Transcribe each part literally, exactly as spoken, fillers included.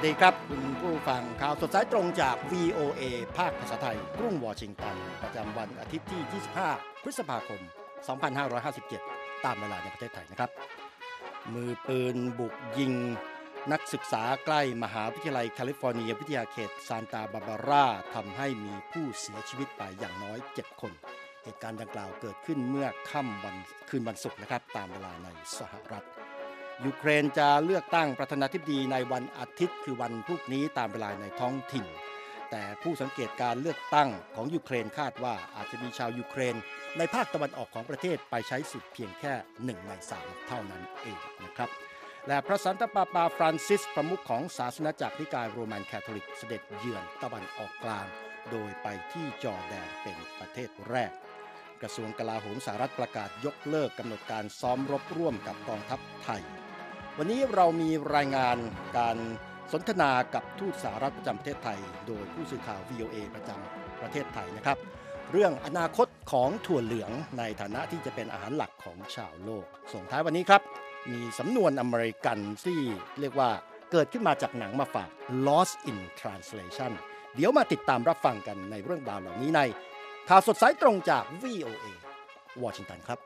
สดีครับคุณผู้ฟังข่าวสดสายตรงจาก วี โอ เอ ภาคภาษาไทยกรุงวอชิงตันประจำวันอาทิตย์ที่ ยี่สิบห้า พฤษภาคม สองพันห้าร้อยห้าสิบเจ็ด ตามเวลาในประเทศไทยนะครับมือปืนบุกยิงนักศึกษาใกล้มหาวิทยาลัยแคลิฟอร์เนียวิทยาเขตซานตาบาบาราทำให้มีผู้เสียชีวิตไปอย่างน้อยเจ็ดคนเหตุการณ์ดังกล่าวเกิดขึ้นเมื่อค่ำวันคืนวันศุกร์นะครับตามเวลาในสหรัฐยูเครนจะเลือกตั้งประธานาธิบดีในวันอาทิตย์คือวันพรุ่งนี้ตามเวลาในท้องถิ่นแต่ผู้สังเกตการเลือกตั้งของยูเครนคาดว่าอาจจะมีชาวยูเครนในภาคตะวันออกของประเทศไปใช้สิทธิ์เพียงแค่หนึ่งในสามเท่านั้นเองนะครับและพระสันตะปาปาฟรานซิสประมุขของศาสนาจักรนิกายโรมันคาทอลิกเสด็จเยือนตะวันออกกลางโดยไปที่จอร์แดนเป็นประเทศแรกกระทรวงกลาโหมสหรัฐประกาศยกเลิกกำหนดการซ้อมรบร่วมกับกองทัพไทยวันนี้เรามีรายงานการสนทนากับทูตสหรัฐประจำประเทศไทยโดยผู้สื่อข่าว วี โอ เอ ประจำประเทศไทยนะครับเรื่องอนาคตของถั่วเหลืองในฐานะที่จะเป็นอาหารหลักของชาวโลกส่งท้ายวันนี้ครับมีสำนวนอเมริกันที่เรียกว่าเกิดขึ้นมาจากหนังมาฝาก Lost in Translation เดี๋ยวมาติดตามรับฟังกันในเรื่องราวเหล่านี้ในข่าวสดสายตรงจาก วี โอ เอ วอชิงตันครับ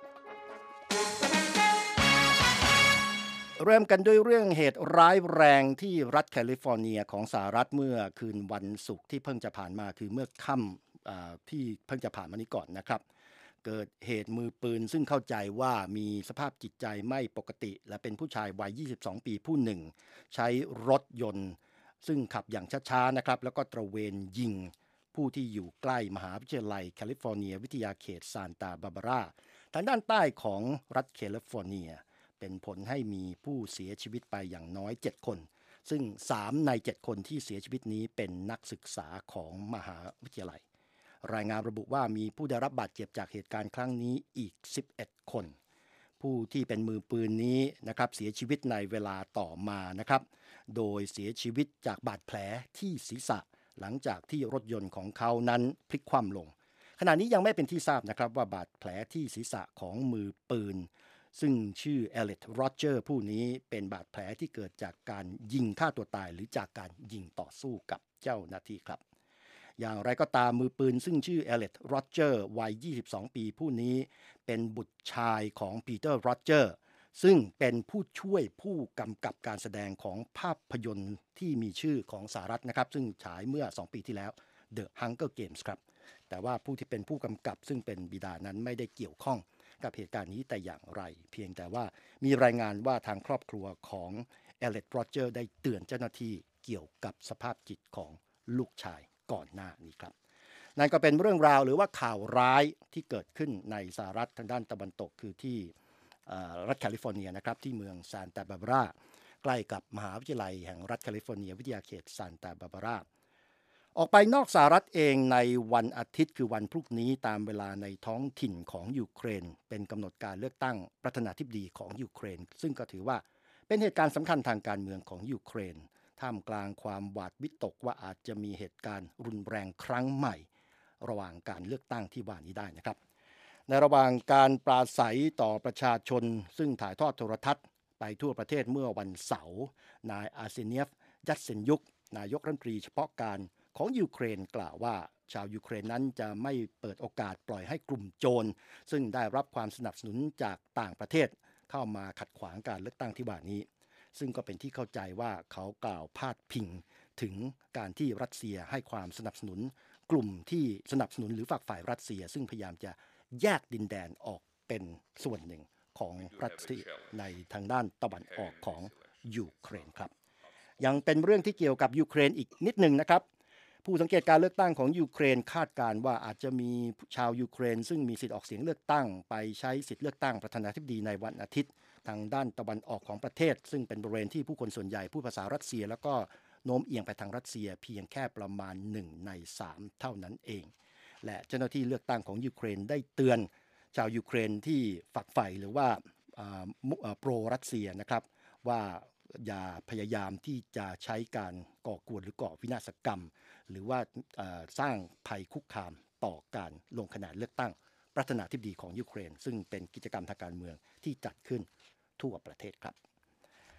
เริ่มกันด้วยเรื่องเหตุร้ายแรงที่รัฐแคลิฟอร์เนียของสหรัฐเมื่อคืนวันศุกร์ที่เพิ่งจะผ่านมาคือเมื่อค่ำที่เพิ่งจะผ่านมานี้ก่อนนะครับเกิดเหตุมือปืนซึ่งเข้าใจว่ามีสภาพจิตใจไม่ปกติและเป็นผู้ชายวัยยี่สิบสองปีผู้หนึ่งใช้รถยนต์ซึ่งขับอย่างช้าๆนะครับแล้วก็ตระเวนยิงผู้ที่อยู่ใกล้มหาวิทยาลัยแคลิฟอร์เนียวิทยาเขตซานตาบาบาราทางด้านใต้ของรัฐแคลิฟอร์เนียเป็นผลให้มีผู้เสียชีวิตไปอย่างน้อยเจ็ดคนซึ่งสามในเจ็ดคนที่เสียชีวิตนี้เป็นนักศึกษาของมหาวิทยาลัยรายงานระบุว่ามีผู้ได้รับบาดเจ็บจากเหตุการณ์ครั้งนี้อีกสิบเอ็ดคนผู้ที่เป็นมือปืนนี้นะครับเสียชีวิตในเวลาต่อมานะครับโดยเสียชีวิตจากบาดแผลที่ศีรษะหลังจากที่รถยนต์ของเขานั้นพลิกคว่ำลงขณะนี้ยังไม่เป็นที่ทราบนะครับว่าบาดแผลที่ศีรษะของมือปืนซึ่งชื่อเอลิท โรเจอร์ผู้นี้เป็นบาดแผลที่เกิดจากการยิงฆ่าตัวตายหรือจากการยิงต่อสู้กับเจ้าหน้าที่ครับอย่างไรก็ตามมือปืนซึ่งชื่อเอลิท โรเจอร์วัยยี่สิบสองปีผู้นี้เป็นบุตรชายของปีเตอร์ โรเจอร์ซึ่งเป็นผู้ช่วยผู้กำกับการแสดงของภาพยนตร์ที่มีชื่อของสหรัฐนะครับซึ่งฉายเมื่อสองปีที่แล้ว The Hunger Games ครับแต่ว่าผู้ที่เป็นผู้กำกับซึ่งเป็นบิดานั้นไม่ได้เกี่ยวข้องกับเหตุการณ์นี้แต่อย่างไรเพียงแต่ว่ามีรายงานว่าทางครอบครัวของเอลิท โรเจอร์ได้เตือนเจ้าหน้าที่เกี่ยวกับสภาพจิตของลูกชายก่อนหน้านี้ครับนั่นก็เป็นเรื่องราวหรือว่าข่าวร้ายที่เกิดขึ้นในสหรัฐทางด้านตะวันตกคือที่รัฐแคลิฟอร์เนียนะครับที่เมืองซานตาบาบาราใกล้กับมหาวิทยาลัยแห่งรัฐแคลิฟอร์เนียวิทยาเขตซานตาบาบาราออกไปนอกสหรัฐเองในวันอาทิตย์คือวันพรุ่งนี้ตามเวลาในท้องถิ่นของยูเครนเป็นกำหนดการเลือกตั้งประธานาธิบดีของยูเครนซึ่งก็ถือว่าเป็นเหตุการณ์สำคัญทางการเมืองของยูเครนท่ามกลางความหวาดวิตกว่าอาจจะมีเหตุการณ์รุนแรงครั้งใหม่ระหว่างการเลือกตั้งที่ว่านี้ได้นะครับในระหว่างการปราศัยต่อประชาชนซึ่งถ่ายทอดโทรทัศน์ไปทั่วประเทศเมื่อวันเสาร์นายอาร์เซเนียฟ ยัตเซนยุกนายกรัฐมนตรีเฉพาะการของยูเครนกล่าวว่าชาวยูเครนนั้นจะไม่เปิดโอกาสปล่อยให้กลุ่มโจรซึ่งได้รับความสนับสนุนจากต่างประเทศเข้ามาขัดขวางการเลือกตั้งที่ว่านี้ซึ่งก็เป็นที่เข้าใจว่าเขากล่าวพาดพิงถึงการที่รัสเซียให้ความสนับสนุนกลุ่มที่สนับสนุนหรือฝักฝ่ายรัสเซียซึ่งพยายามจะแยกดินแดนออกเป็นส่วนหนึ่งของรัสเซียในทางด้านตะวันออกของยูเครนครับยังเป็นเรื่องที่เกี่ยวกับยูเครนอีกนิดหนึ่งนะครับผู้สังเกตการเลือกตั้งของยูเครนคาดการณ์ว่าอาจจะมีชาวยูเครนซึ่งมีสิทธิ์ออกเสียงเลือกตั้งไปใช้สิทธิ์เลือกตั้งประธานาธิบดีในวันอาทิตย์ทางด้านตะวันออกของประเทศซึ่งเป็นบริเวณที่ผู้คนส่วนใหญ่พูดภาษารัสเซียแล้วก็โน้มเอียงไปทางรัสเซียเพียงแค่ประมาณหนึ่งในสามเท่านั้นเองและเจ้าหน้าที่เลือกตั้งของยูเครนได้เตือนชาวยูเครนที่ฝักใฝ่หรือว่าโปรรัสเซียนะครับว่าอย่าพยายามที่จะใช้การก่อกวนหรือก่อวินาศกรรมหรือว่าสร้างภัยคุกคามต่อการลงคะแนนเลือกตั้งประธานาธิบดีของยูเครนซึ่งเป็นกิจกรรมทางการเมืองที่จัดขึ้นทั่วประเทศครับ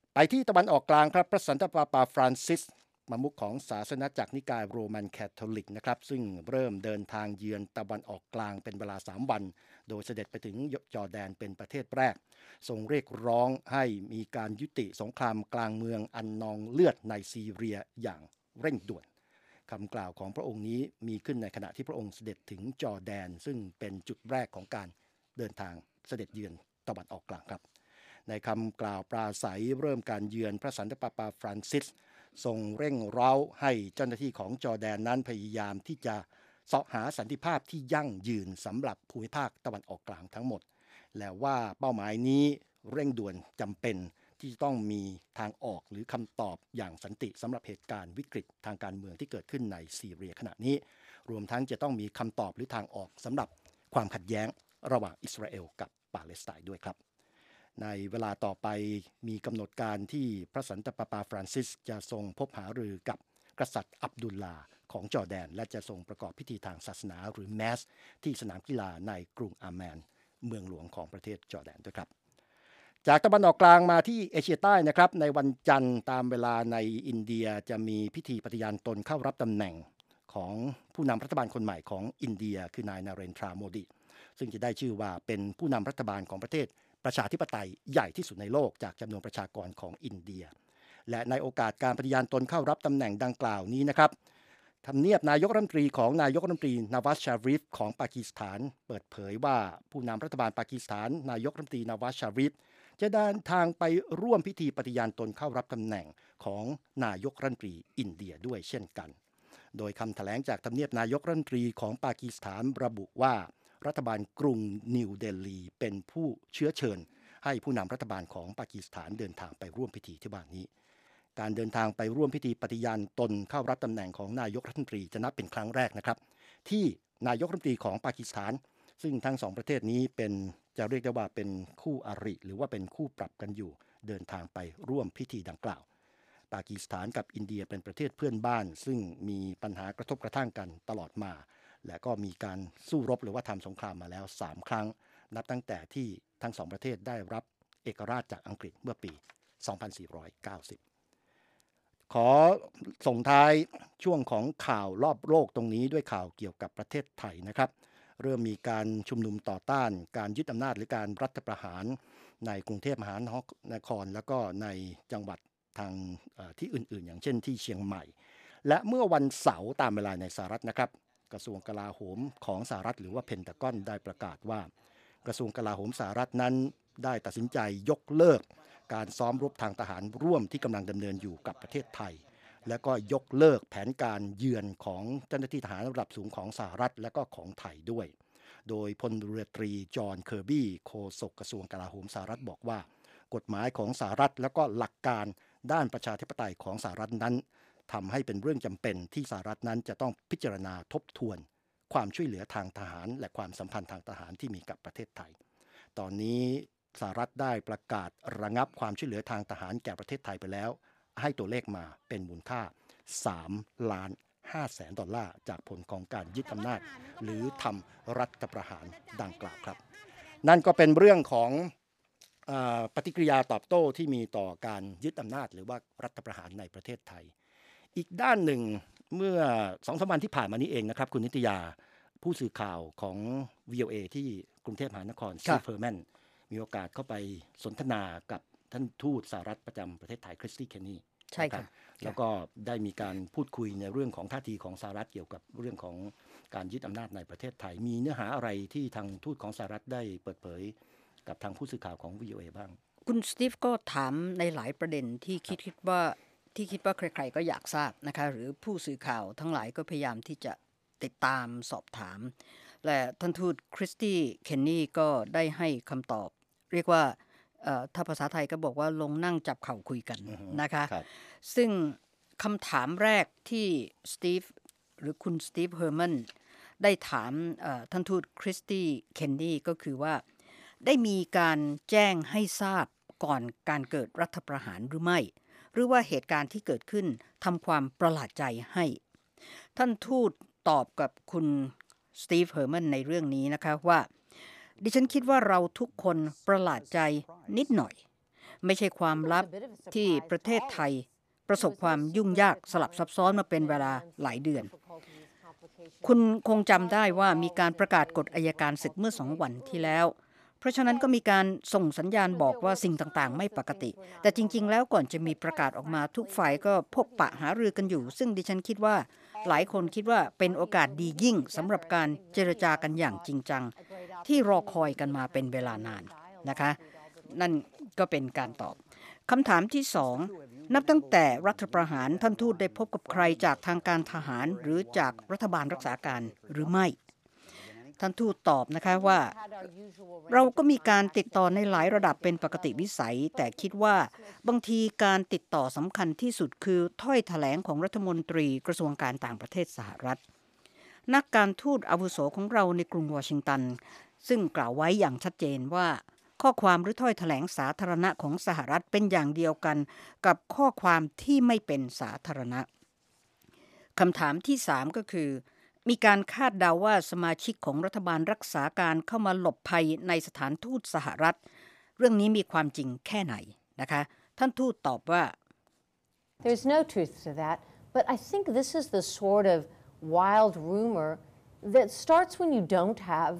ไปที่ตะวันออกกลางครับพระสันตะปาปาฟรานซิสประมุขของศาสนาจักรนิกายโรมันแคทอลิกนะครับซึ่งเริ่มเดินทางเยือนตะวันออกกลางเป็นเวลาสามวันโดยเสด็จไปถึงจอร์แดนเป็นประเทศแรกทรงเรียกร้องให้มีการยุติสงครามกลางเมืองอันนองเลือดในซีเรียอย่างเร่งด่วนคำกล่าวของพระองค์นี้มีขึ้นในขณะที่พระองค์เสด็จถึงจอร์แดนซึ่งเป็นจุดแรกของการเดินทางเสด็จเยือนตะวันออกกลางครับในคำกล่าวปราศัยเริ่มการเยือนพระสันตะปาปาฟรานซิสทรงเร่งเร้าให้เจ้าหน้าที่ของจอร์แดนนั้นพยายามที่จะเสาะหาสันติภาพที่ยั่งยืนสำหรับภูมิภาคตะวันออกกลางทั้งหมดและว่าเป้าหมายนี้เร่งด่วนจำเป็นที่ต้องมีทางออกหรือคำตอบอย่างสันติสำหรับเหตุการณ์วิกฤตทางการเมืองที่เกิดขึ้นในซีเรียขณะนี้รวมทั้งจะต้องมีคำตอบหรือทางออกสำหรับความขัดแย้งระหว่างอิสราเอลกับปาเลสไตน์ด้วยครับในเวลาต่อไปมีกำหนดการที่พระสันตะปาปาฟรานซิสจะทรงพบหารือกับกษัตริย์อับดุลลาของจอร์แดนและจะทรงประกอบพิธีทางศาสนาหรือแมสที่สนามกีฬาในกรุงอาแมนเมืองหลวงของประเทศจอร์แดนด้วยครับจากตะวันออกกลางมาที่เอเชียใต้นะครับในวันจันทร์ตามเวลาในอินเดียจะมีพิธีปฏิญาณตนเข้ารับตำแหน่งของผู้นำรัฐบาลคนใหม่ของอินเดียคือนายนาเรนทราโมดีซึ่งจะได้ชื่อว่าเป็นผู้นำรัฐบาลของประเทศประชาธิปไตยใหญ่ที่สุดในโลกจากจำนวนประชากรของอินเดียและในโอกาสการปฏิญาณตนเข้ารับตำแหน่งดังกล่าวนี้นะครับทำเนียบนายกรัฐมนตรีของนายกรัฐมนตรีนาวาซชาริฟของปากีสถานเปิดเผยว่าผู้นำรัฐบาลปากีสถานนายกรัฐมนตรีนาวาซชาริฟจะเดินทางไปร่วมพิธีปฏิญาณตนเข้ารับตำแหน่งของนายกรัฐมนตรีอินเดียด้วยเช่นกันโดยคำแถลงจากทำเนียบนายกรัฐมนตรีของปากีสถานระบุว่ารัฐบาลกรุงนิวเดลีเป็นผู้เชื้อเชิญให้ผู้นำรัฐบาลของปากีสถานเดินทางไปร่วมพิธีที่บ้านนี้การเดินทางไปร่วมพิธีปฏิญาณตนเข้ารับตำแหน่งของนายกรัฐมนตรีจะนับเป็นครั้งแรกนะครับที่นายกรัฐมนตรีของปากีสถานซึ่งทั้งสองประเทศนี้เป็นจะเรียกได้ว่าเป็นคู่อริหรือว่าเป็นคู่ปรับกันอยู่เดินทางไปร่วมพิธีดังกล่าวปากีสถานกับอินเดียเป็นประเทศเพื่อนบ้านซึ่งมีปัญหากระทบกระทั่งกันตลอดมาและก็มีการสู้รบหรือว่าทำสงครามมาแล้วสามครั้งนับตั้งแต่ที่ทั้งสองประเทศได้รับเอกราชจากอังกฤษเมื่อปี สองพันสี่ร้อยเก้าสิบ ขอส่งท้ายช่วงของข่าวรอบโลกตรงนี้ด้วยข่าวเกี่ยวกับประเทศไทยนะครับเริ่มมีการชุมนุมต่อต้านการยึดอำนาจหรือการรัฐประหารในกรุงเทพมหานครแล้วก็ในจังหวัดทางที่อื่นๆอย่างเช่นที่เชียงใหม่และเมื่อวันเสาร์ตามเวลาในสหรัฐนะครับกระทรวงกลาโหมของสหรัฐหรือว่าเพนทากอนได้ประกาศว่ากระทรวงกลาโหมสหรัฐนั้นได้ตัดสินใจยกเลิกการซ้อมรบทางทหารร่วมที่กำลังดำเนินอยู่กับประเทศไทยและก็ยกเลิกแผนการเยือนของเจ้าหน้าที่ทหารระดับสูงของสหรัฐและก็ของไทยด้วยโดยพลเรือตรีจอห์นเคอร์บี้โฆษกกระทรวงกลาโหมสหรัฐบอกว่ากฎหมายของสหรัฐและก็หลักการด้านประชาธิปไตยของสหรัฐนั้นทำให้เป็นเรื่องจำเป็นที่สหรัฐนั้นจะต้องพิจารณาทบทวนความช่วยเหลือทางทหารและความสัมพันธ์ทางทหารที่มีกับประเทศไทยตอนนี้สหรัฐได้ประกาศระงับความช่วยเหลือทางทหารแก่ประเทศไทยไปแล้วให้ตัวเลขมาเป็นมูลค่าสามล้านห้าแสนดอลลาร์จากผลของการยึดอำนาจหรือทำรัฐประหารดังกล่าวครับนั่นก็เป็นเรื่องของปฏิกิริยาตอบโต้ที่มีต่อการยึดอำนาจหรือว่ารัฐประหารในประเทศไทยอีกด้านหนึ่งเมื่อ สองถึงสาม วันที่ผ่านมานี้เองนะครับคุณนิตยาผู้สื่อข่าวของ วี โอ เอ ที่กรุงเทพมหานครซีเฟอร์แมนมีโอกาสเข้าไปสนทนากับท่านทูตสหรัฐประจำประเทศไทยคริสตี้เคนนีใช่ครับแล้วก็ได้มีการพูดคุยในเรื่องของท่าทีของสหรัฐเกี่ยวกับเรื่องของการยึดอำนาจในประเทศไทยมีเนื้อหาอะไรที่ทางทูตของสหรัฐได้เปิดเผยกับทางผู้สื่อข่าวของ วี โอ เอ บ้างคุณสตีฟก็ถามในหลายประเด็นที่คิดคิดว่าที่คิดว่าใครๆก็อยากทราบนะคะหรือผู้สื่อข่าวทั้งหลายก็พยายามที่จะติดตามสอบถามและท่านทูตคริสตี้เคนนีก็ได้ให้คำตอบเรียกว่าถ้าภาษาไทยก็บอกว่าลงนั่งจับเข่าคุยกัน uh-huh. นะคะซึ่งคำถามแรกที่สตีฟหรือคุณสตีฟเฮอร์แมนได้ถามท่านทูตคริสตี้เคนนีก็คือว่าได้มีการแจ้งให้ทราบก่อนการเกิดรัฐประหารหรือไม่หรือว่าเหตุการณ์ที่เกิดขึ้นทำความประหลาดใจให้ท่านทูตตอบกับคุณสตีฟเฮอร์แมนในเรื่องนี้นะคะว่าดิฉันคิดว่าเราทุกคนประหลาดใจนิดหน่อยไม่ใช่ความลับที่ประเทศไทยประสบความยุ่งยากสลับซับซ้อนมาเป็นเวลาหลายเดือนคุณคงจำได้ว่ามีการประกาศกฎอัยการศึกเมื่อสองวันที่แล้วเพราะฉะนั้นก็มีการส่งสัญญาณบอกว่าสิ่งต่างๆไม่ปกติแต่จริงๆแล้วก่อนจะมีประกาศออกมาทุกฝ่ายก็พบปะหารือกันอยู่ซึ่งดิฉันคิดว่าหลายคนคิดว่าเป็นโอกาสดียิ่งสำหรับการเจรจากันอย่างจริงจังที่รอคอยกันมาเป็นเวลานานนะคะนั่นก็เป็นการตอบคำถามที่สองนับตั้งแต่รัฐประหารท่านทูตได้พบกับใครจากทางการทหารหรือจากรัฐบาลรักษาการหรือไม่ท่านทูตตอบนะคะว่าเราก็มีการติดต่อในหลายระดับเป็นปกติวิสัยแต่คิดว่าบางทีการติดต่อสำคัญที่สุดคือถ้อยแถลงของรัฐมนตรีกระทรวงการต่างประเทศสหรัฐนักการทูตอาวุโสของเราในกรุงวอชิงตันซึ่งกล่าวไว้อย่างชัดเจนว่าข้อความหรือถ้อยแถลงสาธารณะของสหรัฐเป็นอย่างเดียวกันกับข้อความที่ไม่เป็นสาธารณะคำถามที่สามก็คือมีการคาดเดาว่าสมาชิกของรัฐบาลรักษาการเข้ามาหลบภัยในสถานทูตสหรัฐเรื่องนี้มีความจริงแค่ไหนนะคะท่านทูตตอบว่า There's no truth to that, but I think this is the sort of wild rumor that starts when you don't have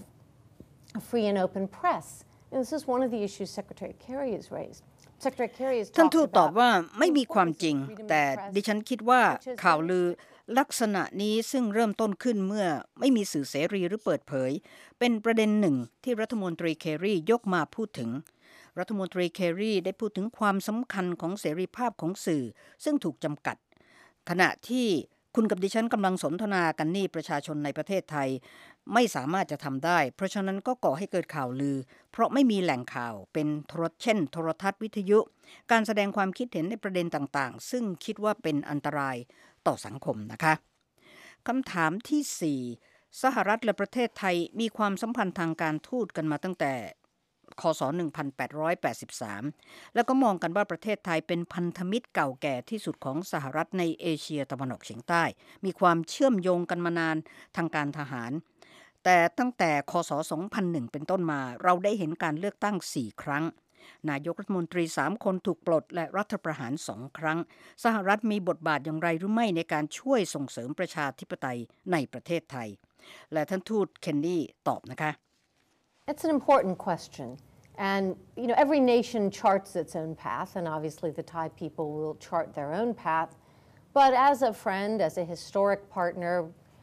a free and open press.And this is one of the issues Secretary Kerry has raised. Secretary Kerry has ท่าน talked ทูตตอบ about ว่าไม่มีความจริงแต่ดิฉันคิดว่าข่าวลือลักษณะนี้ซึ่งเริ่มต้นขึ้นเมื่อไม่มีสื่อเสรีหรือเปิดเผยเป็นประเด็นหนึ่งที่รัฐมนตรีเคร์รียกมาพูดถึงรัฐมนตรีเคร์รีได้พูดถึงความสำคัญของเสรีภาพของสื่อซึ่งถูกจำกัดขณะที่คุณกับดิฉันกำลังสนทนากันนี่ประชาชนในประเทศไทยไม่สามารถจะทำได้เพราะฉะนั้นก็ก่อให้เกิดข่าวลือเพราะไม่มีแหล่งข่าวเป็นโทรเช่นโทรทัศน์วิทยุการแสดงความคิดเห็นในประเด็นต่างๆซึ่งคิดว่าเป็นอันตรายต่อสังคมนะคะคำถามที่สี่สหรัฐและประเทศไทยมีความสัมพันธ์ทางการทูตกันมาตั้งแต่คศหนึ่งพันแปดร้อยแปดสิบสามแล้วก็มองกันว่าประเทศไทยเป็นพันธมิตรเก่าแก่ที่สุดของสหรัฐในเอเชียตะวันออกเฉียงใต้มีความเชื่อมโยงกันมานานทางการทหารแต่ตั้งแต่คศสองพันหนึ่งเป็นต้นมาเราได้เห็นการเลือกตั้งสี่ครั้งนายกรัฐมนตรีสามคนถูกปลดและรัฐประหารสองครั้งสหรัฐมีบทบาทอย่างไรหรือไม่ในการช่วยส่งเสริมประชาธิปไตยในประเทศไทยและท่านทูตเคนนี่ตอบนะคะ It's an important question and you know every nation charts its own path and obviously the Thai people will chart their own path but as a friend as a historic partner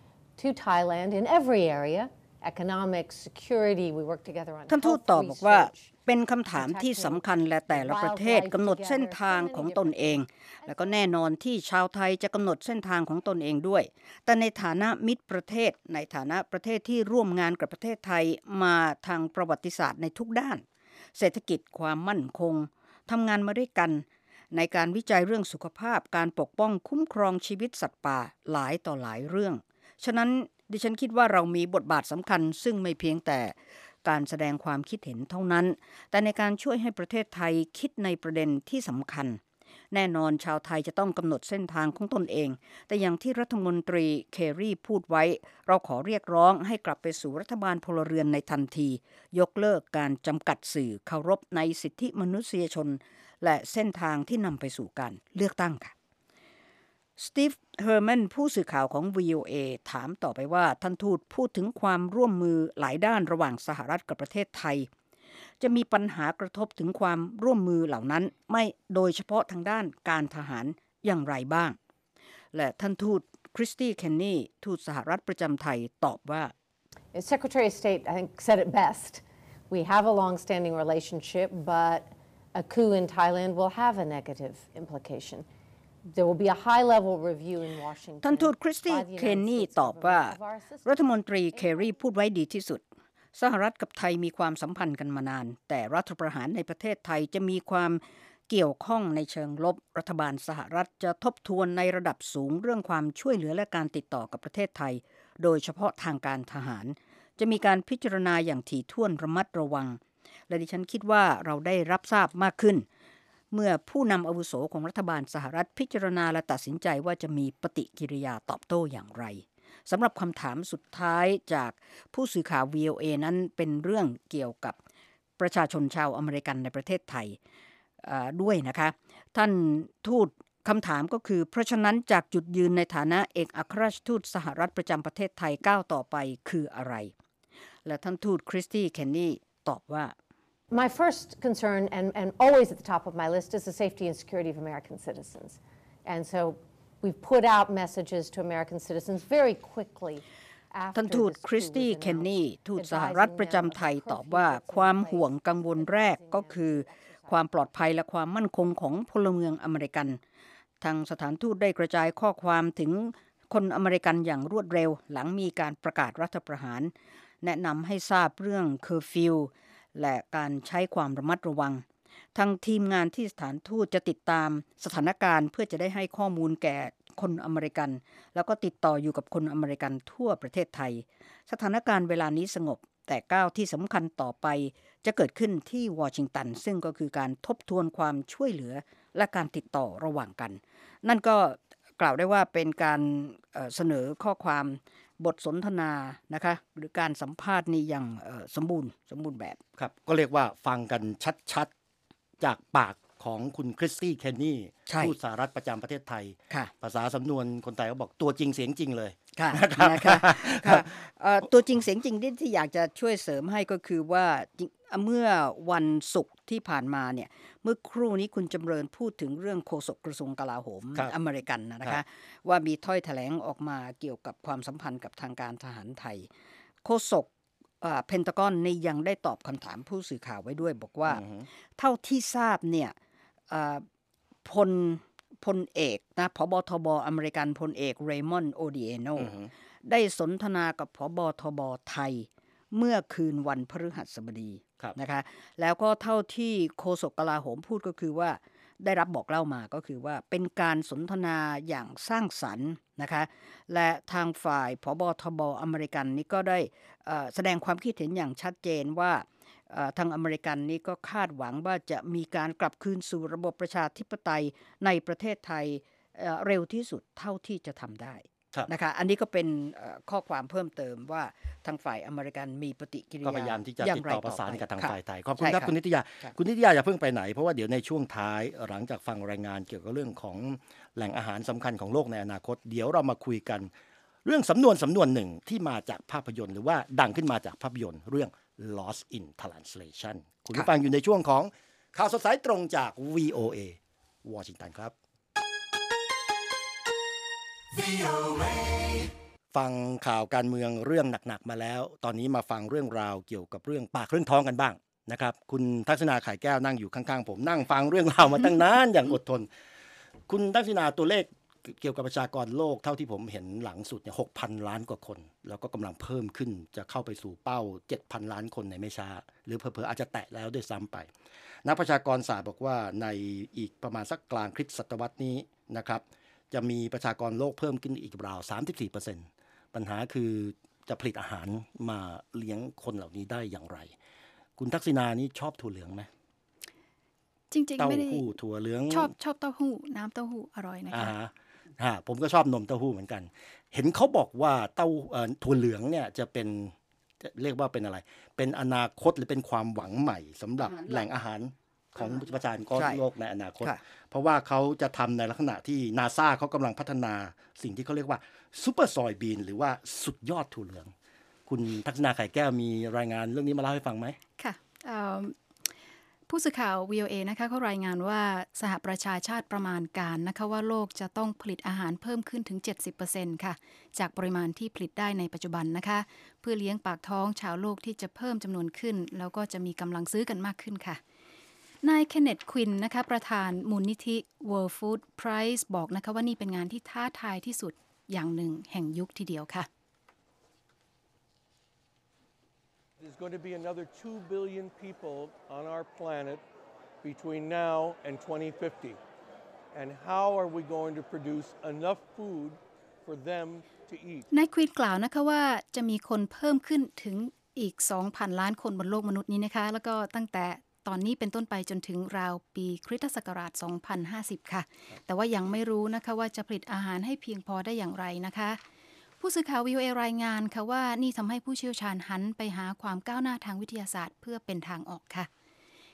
to Thailand in every area economic security we work together on ท่านทูตตอบบอกว่าเป็นคำถามที่สำคัญและแต่ละประเทศกำหนดเส้นทางของตนเองแล้วก็แน่นอนที่ชาวไทยจะกำหนดเส้นทางของตนเองด้วยแต่ในฐานะมิตรประเทศในฐานะประเทศที่ร่วมงานกับประเทศไทยมาทางประวัติศาสตร์ในทุกด้านเศรษฐกิจความมั่นคงทำงานมาด้วยกันในการวิจัยเรื่องสุขภาพการปกป้องคุ้มครองชีวิตสัตว์ป่าหลายต่อหลายเรื่องฉะนั้นดิฉันคิดว่าเรามีบทบาทสำคัญซึ่งไม่เพียงแต่การแสดงความคิดเห็นเท่านั้นแต่ในการช่วยให้ประเทศไทยคิดในประเด็นที่สำคัญแน่นอนชาวไทยจะต้องกำหนดเส้นทางของตนเองแต่อย่างที่รัฐมนตรีเคร์รีพูดไว้เราขอเรียกร้องให้กลับไปสู่รัฐบาลพลเรือนในทันทียกเลิกการจำกัดสื่อเคารพในสิทธิมนุษยชนและเส้นทางที่นำไปสู่การเลือกตั้งค่ะสตีฟเฮอร์แมนผู้สื่อข่าวของ วี โอ เอ ถามต่อไปว่าท่านทูตพูดถึงความร่วมมือหลายด้านระหว่างสหรัฐกับประเทศไทยจะมีปัญหากระทบถึงความร่วมมือเหล่านั้นไม่โดยเฉพาะทางด้านการทหารอย่างไรบ้างและท่านทูตคริสตี้เคนนี่ทูตสหรัฐประจำไทยตอบว่า Secretary of State I think said it best we have a long-standing relationship but a coup in Thailand will have a negative implication.There will be a high-level review in Washington. ท่านทูตคริสตี้เคนนี่ตอบว่ารัฐมนตรีเคร์รีพูดไว้ดีที่สุดสหรัฐกับไทยมีความสัมพันธ์กันมานานแต่รัฐประหารในประเทศไทยจะมีความเกี่ยวข้องในเชิงลบรัฐบาลสหรัฐจะทบทวนในระดับสูงเรื่องความช่วยเหลือและการติดต่อกับประเทศไทยโดยเฉพาะทางการทหารจะมีการพิจารณาอย่างถี่ถ้วนระมัดระวังและดิฉันคิดว่าเราได้รับทราบมากขึ้นเมื่อผู้นำอาวุโสของรัฐบาลสหรัฐพิจารณาและตัดสินใจว่าจะมีปฏิกิริยาตอบโต้อย่างไรสำหรับคำถามสุดท้ายจากผู้สื่อข่าว วี โอ เอ นั้นเป็นเรื่องเกี่ยวกับประชาชนชาวอเมริกันในประเทศไทยด้วยนะคะท่านทูตคำถามก็คือเพราะฉะนั้นจากจุดยืนในฐานะเอกอัครราชทูตสหรัฐประจำประเทศไทยก้าวต่อไปคืออะไรและท่านทูตคริสตี้เคนนีตอบว่า My first concern and and always at the top of my list is the safety and security of American citizens and so we've put out messages to American citizens very quickly ท่านทูตคริสตี้เคนนีทูตสหรัฐประจำไทยตอบว่าความห่วงกังวลแรกก็คือความปลอดภัยและความมั่นคงของพลเมืองอเมริกันทางสถานทูตได้กระจายข้อความถึงคนอเมริกันอย่างรวดเร็วหลังมีการประกาศรัฐประหารแนะนำให้ทราบเรื่องเคอร์ฟิวและการใช้ความระมัดระวังทางทีมงานที่สถานทูตจะติดตามสถานการณ์เพื่อจะได้ให้ข้อมูลแก่คนอเมริกันแล้วก็ติดต่ออยู่กับคนอเมริกันทั่วประเทศไทยสถานการณ์เวลานี้สงบแต่ก้าวที่สำคัญต่อไปจะเกิดขึ้นที่วอชิงตันซึ่งก็คือการทบทวนความช่วยเหลือและการติดต่อระหว่างกันนั่นก็กล่าวได้ว่าเป็นการเสนอข้อความบทสนทนานะคะหรือการสัมภาษณ์นี้อย่างสมบูรณ์สมบูรณ์แบบครับก็เรียกว่าฟังกันชัดๆจากปากของคุณคริสตี้เคนนีทูตสหรัฐประจำประเทศไทยภาษาสำนวนคนไทยเขาบอกตัวจริงเสียงจริงเลยค่ะนะคะค่ะตัวจริงเสียงจริงที่อยากจะช่วยเสริมให้ก็คือว่าเมื่อวันศุกร์ที่ผ่านมาเนี่ยเมื่อครู่นี้คุณจำเริญพูดถึงเรื่องโฆษกกระทรวงกลาโหมอเมริกันนะคะว่ามีถ้อยแถลงออกมาเกี่ยวกับความสัมพันธ์กับทางการทหารไทยโฆษกเพนทากอนนี่ยังได้ตอบคำถามผู้สื่อข่าวไว้ด้วยบอกว่าเท่าที่ทราบเนี่ยพลพลเอกนะผบทบอเมริกันพลเอกเรย์มอนด์โอดิเอโนได้สนทนากับผบทบไทยเมื่อคืนวันพฤหัสบดีนะคะแล้วก็เท่าที่โฆษกกลาโหมพูดก็คือว่าได้รับบอกเล่ามาก็คือว่าเป็นการสนทนาอย่างสร้างสรรค์นะคะและทางฝ่ายผบทบอเมริกันนี่ก็ได้แสดงความคิดเห็นอย่างชัดเจนว่าทางอเมริกันนี่ก็คาดหวังว่าจะมีการกลับคืนสู่ระบบประชาธิปไตยในประเทศไทยเร็วที่สุดเท่าที่จะทำได้นะคะอันนี้ก็เป็นข้อความเพิ่มเติมว่าทางฝ่ายอเมริกันมีปฏิกิริยาก็พยายามที่จะติดต่อประสานกับทางฝ่ายไทยขอบคุณครับคุณนิตยาคุณนิตยาอย่าเพิ่งไปไหนเพราะว่าเดี๋ยวในช่วงท้ายหลังจากฟังรายงานเกี่ยวกับเรื่องของแหล่งอาหารสำคัญของโลกในอนาคตเดี๋ยวเรามาคุยกันเรื่องสำนวนสำนวนหนึ่งที่มาจากภาพยนตร์หรือว่าดังขึ้นมาจากภาพยนตร์เรื่อง Lost in Translation คุณผู้ฟังอยู่ในช่วงของข่าวสดสายตรงจาก วี โอ เอ วอชิงตันครับ วี โอ เอ ฟังข่าวการเมืองเรื่องหนักๆมาแล้วตอนนี้มาฟังเรื่องราวเกี่ยวกับเรื่องปากเรื่องท้องกันบ้างนะครับคุณทักษณาไข่แก้วนั่งอยู่ข้างๆผมนั่งฟังเรื่องราวมาตั้งนานอย่างอดทนคุณทักษณาตัวเลขเกี่ยวกับประชากรโลกเท่าที่ผมเห็นหลังสุดเนี่ย หกพัน ล้านกว่าคนแล้วก็กำลังเพิ่มขึ้นจะเข้าไปสู่เป้า เจ็ดพัน ล้านคนในไม่ช้าหรือเผลอๆอาจจะแตะแล้วด้วยซ้ำไปนักประชากรศาสตร์บอกว่าในอีกประมาณสักกลางคริสตศตวรรษนี้นะครับจะมีประชากรโลกเพิ่มขึ้นอีกราว สามสิบสี่เปอร์เซ็นต์ ปัญหาคือจะผลิตอาหารมาเลี้ยงคนเหล่านี้ได้อย่างไรคุณทักษิณานี่ชอบถั่วเหลืองไหมจริงๆไม่ได้เต้าหู้ถั่วเหลืองชอบชอบเต้าหู้น้ำเต้าหู้อร่อยนะคะอ่าผมก็ชอบนมเต้าหู้เหมือนกันเห็นเขาบอกว่าเต้าถั่วเหลืองเนี่ยจะเป็นเรียกว่าเป็นอะไรเป็นอนาคตหรือเป็นความหวังใหม่สำหรับแหล่งอาหารของประชากรโลกในอนาคตเพราะว่าเขาจะทำในลักษณะที่ NASA เขากำลังพัฒนาสิ่งที่เขาเรียกว่าซูเปอร์ซอยบีนหรือว่าสุดยอดถั่วเหลืองคุณทักษณาไข่แก้วมีรายงานเรื่องนี้มาเล่าให้ฟังไหมค่ะผู้สื่อข่าว วี โอ เอ นะคะเขารายงานว่าสหประชาชาติประมาณการนะคะว่าโลกจะต้องผลิตอาหารเพิ่มขึ้นถึง เจ็ดสิบเปอร์เซ็นต์ ค่ะจากปริมาณที่ผลิตได้ในปัจจุบันนะคะเพื่อเลี้ยงปากท้องชาวโลกที่จะเพิ่มจำนวนขึ้นแล้วก็จะมีกำลังซื้อกันมากขึ้นค่ะนายเคนเนต ควินนะคะประธานมูลนิธิ World Food Prize บอกนะคะว่านี่เป็นงานที่ท้าทายที่สุดอย่างหนึ่งแห่งยุคทีเดียวค่ะ There's going to be another two billion people on our planet between now and twenty fifty. And how are we going to produce enough food for them to eat? นายควีนกล่าวนะคะว่าจะมีคนเพิ่มขึ้นถึงอีก สองพัน ล้านคนบนโลกมนุษย์นี้นะคะแล้วก็ตั้งแต่ตอนนี้เป็นต้นไปจนถึงราวปีคริสตศักราช สองพันห้าสิบ ค่ะแต่ว่ายังไม่รู้นะคะว่าจะผลิตอาหารให้เพียงพอได้อย่างไรนะคะผู้สื่อข่าว วี โอ เอ รายงานค่ะว่านี่ทำให้ผู้เชี่ยวชาญหันไปหาความก้าวหน้าทางวิทยาศาสตร์เพื่อเป็นทางออกค่ะ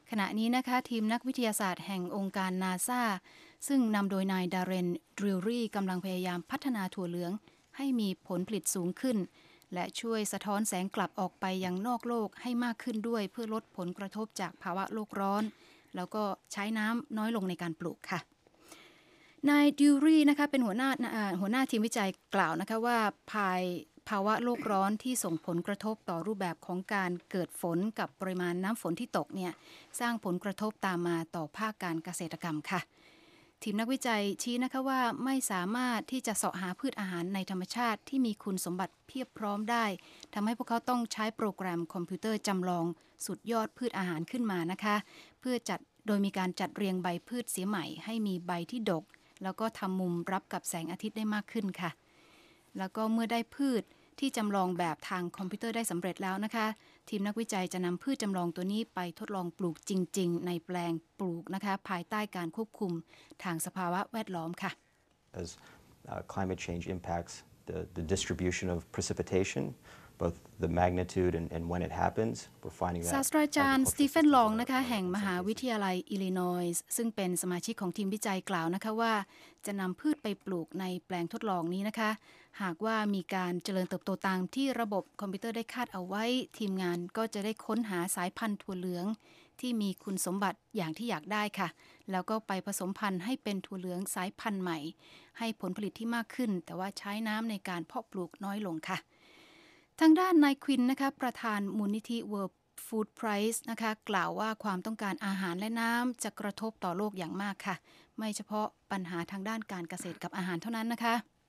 ขณะนี้นะคะทีมนักวิทยาศาสตร์แห่งองค์การนาซาซึ่งนำโดยนายดาเรนดริลรี่กำลังพยายามพัฒนาถั่วเหลืองให้มีผลผลิตสูงขึ้นและช่วยสะท้อนแสงกลับออกไปยังนอกโลกให้มากขึ้นด้วยเพื่อลดผลกระทบจากภาวะโลกร้อนแล้วก็ใช้น้ำน้อยลงในการปลูกค่ะนายดิวรี่นะคะเป็นหัวหน้าหัวหน้าทีมวิจัยกล่าวนะคะว่าภายภาวะโลกร้อนที่ส่งผลกระทบต่อรูปแบบของการเกิดฝนกับปริมาณน้ำฝนที่ตกเนี่ยสร้างผลกระทบตามมาต่อภาคการเกษตรกรรมค่ะทีมนักวิจัยชี้นะคะว่าไม่สามารถที่จะเสาะหาพืชอาหารในธรรมชาติที่มีคุณสมบัติเพียบพร้อมได้ทำให้พวกเขาต้องใช้โปรแกรมคอมพิวเตอร์จำลองสุดยอดพืชอาหารขึ้นมานะคะเพื่อจัดโดยมีการจัดเรียงใบพืชเสียใหม่ให้มีใบที่ดกแล้วก็ทำมุมรับกับแสงอาทิตย์ได้มากขึ้นค่ะแล้วก็เมื่อได้พืชที่จำลองแบบทางคอมพิวเตอร์ได้สำเร็จแล้วนะคะทีมนักวิจัยจะนำพืชจำลองตัวนี้ไปทดลองปลูกจริงๆในแปลงปลูกนะคะภายใต้การควบคุมทางสภาวะแวดล้อมค่ะ As uh, climate change impacts the, the distribution of precipitation both the magnitude and, and when it happens we're finding that ศาสตราจารย์สตีเฟนลองนะคะแห่งมหาวิทยาลัยอิลลินอยส์ซึ่งเป็นสมาชิกของทีมวิจัยกล่าวนะคะว่าจะนำพืชไปปลูกในแปลงทดลองนี้นะคะหากว่ามีการเจริญเติบโตตามที่ระบบคอมพิวเตอร์ได้คาดเอาไว้ทีมงานก็จะได้ค้นหาสายพันธุ์ถั่วเหลืองที่มีคุณสมบัติอย่างที่อยากได้ค่ะแล้วก็ไปผสมพันธุ์ให้เป็นถั่วเหลืองสายพันธุ์ใหม่ให้ผลผลิตที่มากขึ้นแต่ว่าใช้น้ำในการเพาะปลูกน้อยลงค่ะทางด้านนายควินนะคะประธานมูลนิธิ World Food Prize นะคะกล่าวว่าความต้องการอาหารและน้ำจะกระทบต่อโลกอย่างมากค่ะไม่เฉพาะปัญหาทางด้านการเกษตรกับอาหารเท่านั้นนะคะ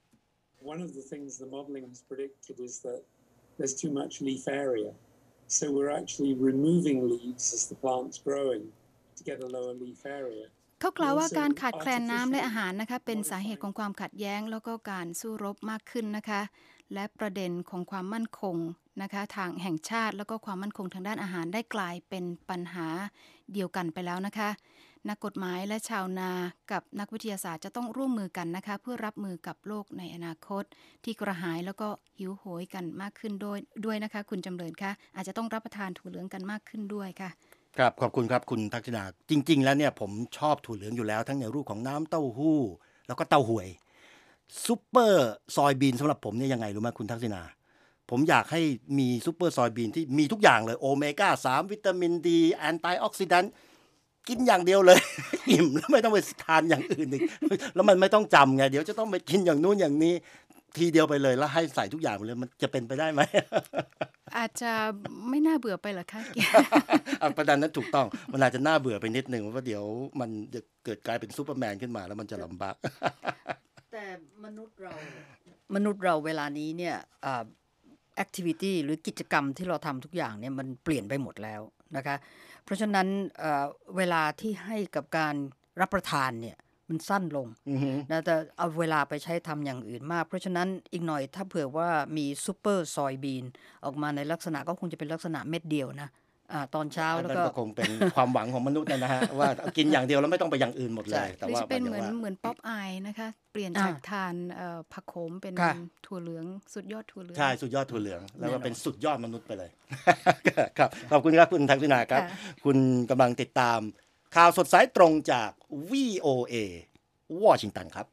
One of the things the modeling has predicted is that there's too much leaf area. So we're actually removing leaves as the plant's growing to get a lower leaf area. เขากล่าวว่าการขาดแคลนน้ำและอาหารนะคะเป็นสาเหตุของความขัดแย้งแล้วก็การสู้รบมากขึ้นนะคะและประเด็นของความมั่นคงนะคะทางแห่งชาติแล้วก็ความมั่นคงทางด้านอาหารได้กลายเป็นปัญหาเดียวกันไปแล้วนะคะนักกฎหมายและชาวนากับนักวิทยาศาสตร์จะต้องร่วมมือกันนะคะเพื่อรับมือกับโลกในอนาคตที่กระหายแล้วก็หิวโหยกันมากขึ้นด้วยด้วยนะคะคุณจำเริญคะอาจจะต้องรับประทานถั่วเหลืองกันมากขึ้นด้วยค่ะครับขอบคุณครับคุณทักษิณาจริงๆแล้วเนี่ยผมชอบถั่วเหลืองอยู่แล้วทั้งในรูปของน้ำเต้าหู้แล้วก็เต้าหวยซุปเปอร์ซอยบีนสำหรับผมเนี่ยยังไงรู้ไหมคุณทักษิณาผมอยากให้มีซุปเปอร์ซอยบีนที่มีทุกอย่างเลยโอเมก้าสามวิตามินดีแอนตี้ออกซิแดนต์กินอย่างเดียวเลย อิ่มแล้วไม่ต้องไปทานอย่างอื่นอีกแล้วมันไม่ต้องจำไงเดี๋ยวจะต้องไปกินอย่างนู้นอย่างนี้ทีเดียวไปเลยแล้วให้ใส่ทุกอย่างไปเลยมันจะเป็นไปได้ไหมอาจจะไม่น่าเบื่อไปหรอคะประเด็นนั้นถูกต้องมันอาจจะน่าเบื่อไปนิดนึงเพราะเดี๋ยวมันจะเกิดกลายเป็นซูเปอร์แมนขึ้นมาแล้วมันจะลำบากแต่มนุษย์เรามนุษย์เราเวลานี้เนี่ยแอคทิวิตี้หรือกิจกรรมที่เราทำทุกอย่างเนี่ยมันเปลี่ยนไปหมดแล้วนะคะเพราะฉะนั้น เ, เวลาที่ให้กับการรับประทานเนี่ยมันสั้นลง mm-hmm. นะแต่เอาเวลาไปใช้ทำอย่างอื่นมากเพราะฉะนั้นอีกหน่อยถ้าเผื่อว่ามีซูเปอร์ซอยบีนออกมาในลักษณะก็คงจะเป็นลักษณะเม็ดเดียวนะอ่าตอนเช้าแล้วก็คงเป็นความหวังของมนุษย์นะฮะว่ากินอย่างเดียวแล้วไม่ต้องไปอย่างอื่นหมดเลยแต่ว่าจะเป็นเหมือนเหมือนป๊อปอายนะคะเปลี่ยนจากทานผักโขมเป็นถั่วเหลืองสุดยอดถั่วเหลืองใช่สุดยอดถั่วเหลืองแล้วก็เป็นสุดยอดมนุษย์ไปเลยครับขอบคุณครับคุณทักษิณาครับคุณกำลังติดตามข่าวสดสายตรงจาก วี โอ เอ วอชิงตันครับ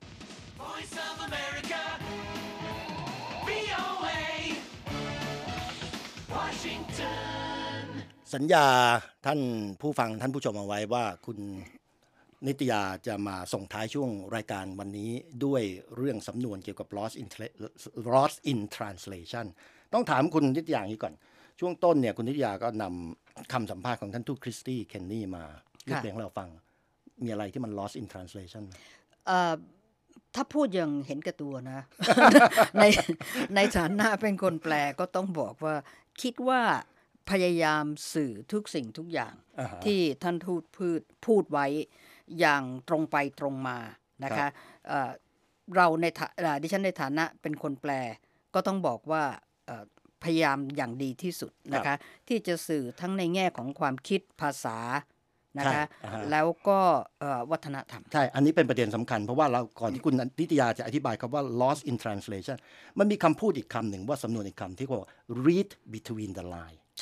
สัญญาท่านผู้ฟังท่านผู้ชมเอาไว้ว่าคุณนิตยาจะมาส่งท้ายช่วงรายการวันนี้ด้วยเรื่องสำนวนเกี่ยวกับ lost in lost in translation ต้องถามคุณนิตยาอย่างนี้ก่อนช่วงต้นเนี่ยคุณนิตยาก็นำคำสัมภาษณ์ของท่านทูตคริสตี้เคนนี่มาเรียบเรียงให้เราฟังมีอะไรที่มัน lost in translation เอ่อถ้าพูดอย่างเห็นแก่ตัวนะ ในในฐานะเป็นคนแปลก็ต้องบอกว่าคิดว่าพยายามสื่อทุกสิ่งทุกอย่าง uh-huh. ที่ท่านทูตพูดพูดไว้อย่างตรงไปตรงมานะคะ uh-huh. เอ่อเราในดิฉันในฐานะเป็นคนแปลก็ต้องบอกว่าเอ่อพยายามอย่างดีที่สุดนะคะ uh-huh. ที่จะสื่อทั้งในแง่ของความคิดภาษานะคะ uh-huh. แล้วก็วัฒนธรรมใช่อันนี้เป็นประเด็นสำคัญเพราะว่าเราก่อนที่คุณนิตยาจะอธิบายคำว่า lost in translation มันมีคำพูดอีกคำหนึ่งว่าสำนวนอีกคำที่ว่า read between the line ใช่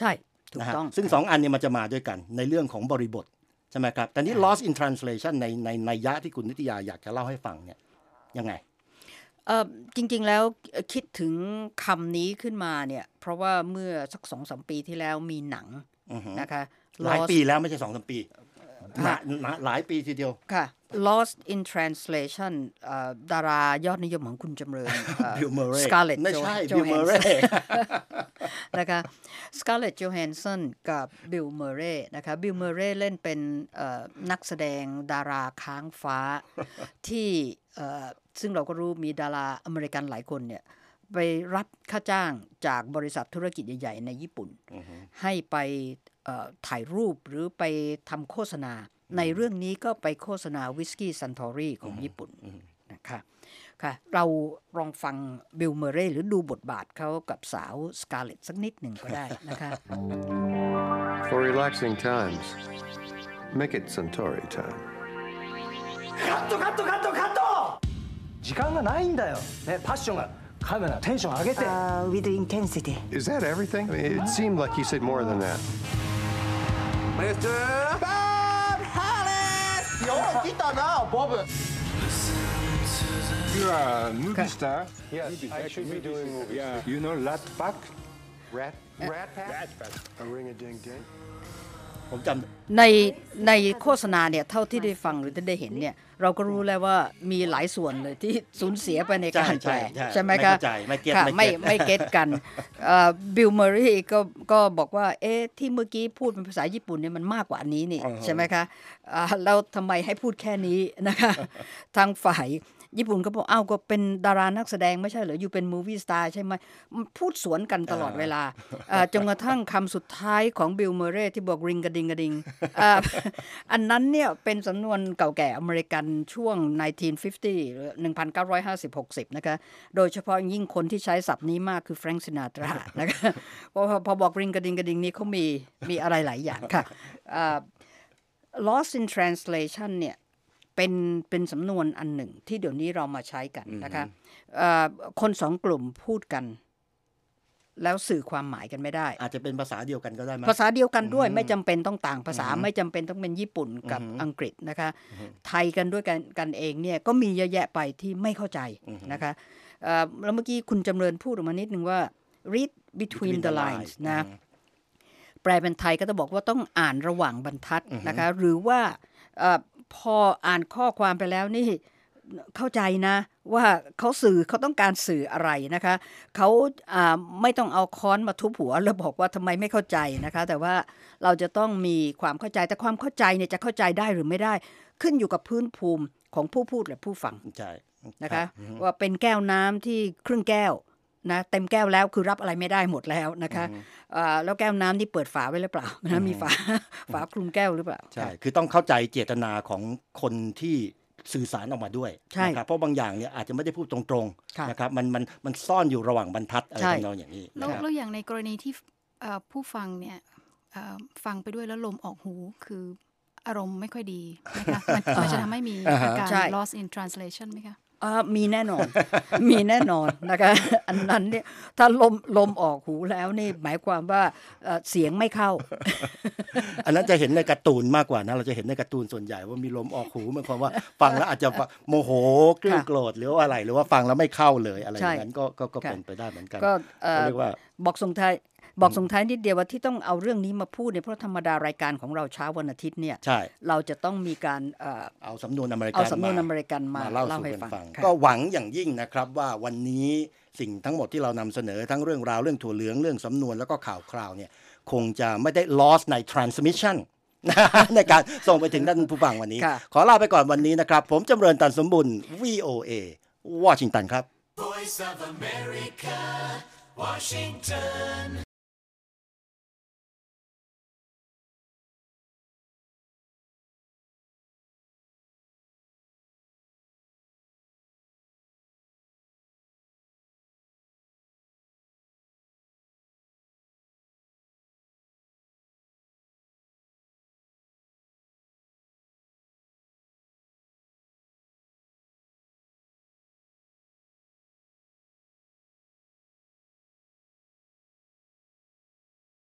ถูกต้องซึ่งสองอันเนี่ยมันจะมาด้วยกันในเรื่องของบริบทใช่ไหมครับแต่นี่ lost in translation ในในนัยยะที่คุณนิตยาอยากจะเล่าให้ฟังเนี่ยยังไงเอ่อจริงๆแล้วคิดถึงคำนี้ขึ้นมาเนี่ยเพราะว่าเมื่อสัก สองถึงสาม ปีที่แล้วมีหนังนะคะหลายปีแล้วไม่ใช่ สองถึงสาม ปีหลายปีทีเดียวค่ะ Lost in Translation ดารายอดนิยมของคุณจำเริญ Bill Murray Scarlett ไม่ใช่ Bill Murray นะคะ Scarlett Johansson กับ Bill Murray นะคะ Bill Murray เล่นเป็นนักแสดงดาราค้างฟ้าที่ซึ่งเราก็รู้มีดาราอเมริกันหลายคนเนี่ยไปรับค่าจ้างจากบริษัทธุรกิจใหญ่ๆในญี่ปุ่น uh-huh. ให้ไปถ่ายรูปหรือไปทำโฆษณา uh-huh. ในเรื่องนี้ก็ไปโฆษณาวิสกี้ซันทอรี่ของ uh-huh. ญี่ปุ่น uh-huh. นะคะค่ะเราลองฟังบิล เมอร์เรย์หรือดูบทบาทเขากับสาวสการ์เล็ตสักนิดหนึ่งก็ได้นะคะ For relaxing times make it Suntory time カットカットカットカット時間がないんだよねパッションがカメラテンション上げて uh, with intensity Is that everything? I mean, it seemed like you said more than that Mister Bob Hollis よう来たなボブ You're a movie star Yes, I should be doing movies yeah. You know Rat Pack? Rat? Rat Pack? Rat Pack A ring-a-ding-ding ผมจำในในโฆษณาเนี่ยเท่าที่ได้ฟังหรือได้เห็นเนี่ยเราก็รู้แล้วว่ามีหลายส่วนเลยที่สูญเสียไปในการแปลใช่ไหมคะไม่เก็ตไม่ไม่เก็ตกันบิล เมอร์เรย์ก็ก็บอกว่าเอ๊ะที่เมื่อกี้พูดเป็นภาษาญี่ปุ่นเนี่ยมันมากกว่านี้นี่ใช่ไหมคะแล้วทำไมให้พูดแค่นี้นะคะทางฝ่ายญี่ปุ่นก็บอกอ้าวก็เป็นดารานักแสดงไม่ใช่เหรออยู่เป็นมูฟวี่สตาร์ใช่ไหมพูดสวนกันตลอดเวลาจนกระทั่งคำสุดท้ายของบิล เมอร์เรย์ที่บอกริงกระดิงกระดิงอันนั้นเนี่ยเป็นสำนวนเก่าแก่อเมริกันช่วงหนึ่งพันเก้าร้อยห้าสิบ หนึ่งพันเก้าร้อยห้าสิบ หกสิบนะคะโดยเฉพาะยิ่งคนที่ใช้ศัพท์นี้มากคือแฟรงค์ซินาตรานะคะเพราะพอบอกริงกระดิงกระดิงนี้เขามีมีอะไรหลายอย่างค่ะ Lost in Translation เนี่ยเป็นเป็นสำนวนอันหนึ่งที่เดี๋ยวนี้เรามาใช้กันนะคะคนสองกลุ่มพูดกันแล้วสื่อความหมายกันไม่ได้อาจจะเป็นภาษาเดียวกันก็ได้มั้ยภาษาเดียวกันด้วยไม่จำเป็นต้องต่างภาษาไม่จำเป็นต้องเป็นญี่ปุ่นกับอังกฤษนะคะไทยกันด้วยกันกันเองเนี่ยก็มีเยอะแยะไปที่ไม่เข้าใจนะคะแล้วเมื่อกี้คุณจำเริญพูดออกมานิดนึงว่า read between the lines นะแปลเป็นไทยก็จะบอกว่าต้องอ่านระหว่างบรรทัดนะคะหรือว่าพออ่านข้อความไปแล้วนี่เข้าใจนะว่าเขาสื่อเขาต้องการสื่ออะไรนะคะเขาไม่ต้องเอาค้อนมาทุบหัวแล้วบอกว่าทำไมไม่เข้าใจนะคะแต่ว่าเราจะต้องมีความเข้าใจแต่ความเข้าใจเนี่ยจะเข้าใจได้หรือไม่ได้ขึ้นอยู่กับพื้นภูมิของผู้พูดและผู้ฟังใช่นะคะว่าเป็นแก้วน้ำที่ครึ่งแก้วนะเต็มแก้วแล้วคือรับอะไรไม่ได้หมดแล้วนะคะแล้วแก้วน้ำที่เปิดฝาไว้หรือเปล่านะมีฝาฝาคลุมแก้วหรือเปล่าใช่คือต้องเข้าใจเจตนาของคนที่สื่อสารออกมาด้วยนะครับเพราะบางอย่างเนี่ยอาจจะไม่ได้พูดตรงๆนะครับมันมันมันซ่อนอยู่ระหว่างบรรทัดอะไรต่างๆอย่างนี้แล้วอย่างในกรณีที่ผู้ฟังเนี่ยฟังไปด้วยแล้วลมออกหูคืออารมณ์ไม่ค่อยดีนะคะมันจะทำให้มีอาการ lost in translation ไหมคะมีแน่นอน มีแน่นอนนะคะอันนั้นเนี่ยถ้าลมลมออกหูแล้วนี่หมายความว่าเสียงไม่เข้าอันนั้นจะเห็นในการ์ตูนมากกว่านะเราจะเห็นในการ์ตูนส่วนใหญ่ว่ามีลมออกหูหมายความว่าฟังแล้วอาจจะโมโหเกลี้ยกล่อมหรือว่าอะไรหรือว่าฟังแล้วไม่เข้าเลยอะไรอย่างนั้นก็ก็ก็เป็นไปได้เหมือนกันก็เรียกว่าบอกส่งท้ายบอกส่งท้ายนิดเดียวว่าที่ต้องเอาเรื่องนี้มาพูดเนี่ยเพราะธรรมดารายการของเราเช้าวันอาทิตย์เนี่ยเราจะต้องมีการเอาสำนวนอเมริกันเอาสำนวนอเมริกันมาเล่าสู่กันฟังก็หวังอย่างยิ่งนะครับว่าวันนี้สิ่งทั้งหมดที่เรานำเสนอทั้งเรื่องราวเรื่องถั่วเหลืองเรื่องสำนวนแล้วก็ข่าวคราวเนี่ยคงจะไม่ได้ lost ใน transmission ในการส่งไปถึงท่านผู้ฟังวันนี้ขอลาไปก่อนวันนี้นะครับผมจำเริญตันสมบุญ วี โอ เอ วอชิงตันครับ Voice of America Washington